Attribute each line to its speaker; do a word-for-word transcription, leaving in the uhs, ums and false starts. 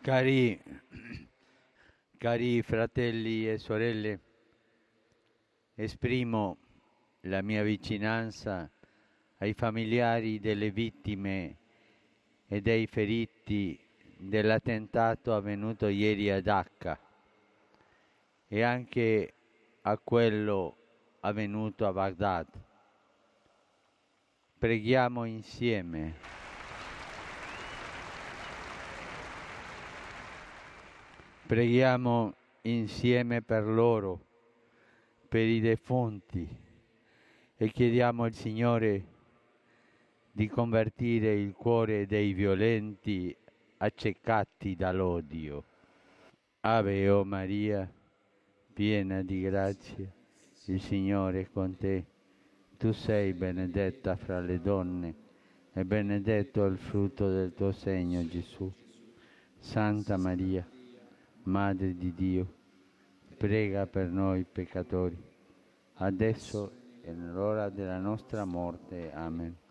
Speaker 1: Cari, cari fratelli e sorelle, esprimo la mia vicinanza ai familiari delle vittime e dei feriti dell'attentato avvenuto ieri a Dacca e anche a quello avvenuto a Baghdad. Preghiamo insieme. Preghiamo insieme per loro, per i defunti, e chiediamo al Signore di convertire il cuore dei violenti accecati dall'odio. Ave o Maria, piena di grazia, il Signore è con te. Tu sei benedetta fra le donne e benedetto il frutto del tuo seno, Gesù. Santa Maria, Madre di Dio, prega per noi peccatori, adesso e nell'ora della nostra morte. Amen.